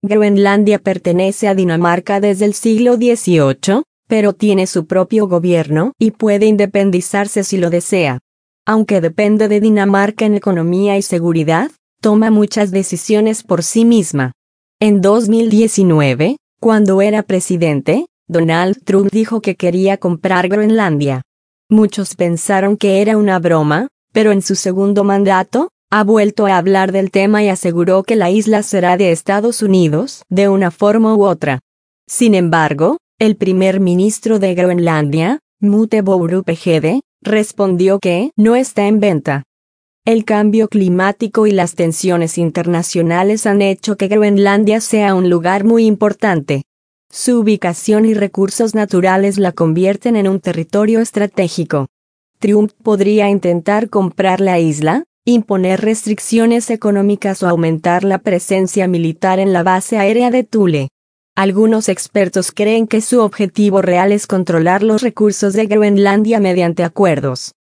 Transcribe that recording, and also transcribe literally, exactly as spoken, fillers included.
Groenlandia pertenece a Dinamarca desde el siglo dieciocho, pero tiene su propio gobierno y puede independizarse si lo desea. Aunque depende de Dinamarca en economía y seguridad, toma muchas decisiones por sí misma. En dos mil diecinueve, cuando era presidente, Donald Trump dijo que quería comprar Groenlandia. Muchos pensaron que era una broma, pero en su segundo mandato, ha vuelto a hablar del tema y aseguró que la isla será de Estados Unidos de una forma u otra. Sin embargo, el primer ministro de Groenlandia, Mute Bourup-Egede, respondió que no está en venta. El cambio climático y las tensiones internacionales han hecho que Groenlandia sea un lugar muy importante. Su ubicación y recursos naturales la convierten en un territorio estratégico. Trump podría intentar comprar la isla, imponer restricciones económicas o aumentar la presencia militar en la base aérea de Thule. Algunos expertos creen que su objetivo real es controlar los recursos de Groenlandia mediante acuerdos.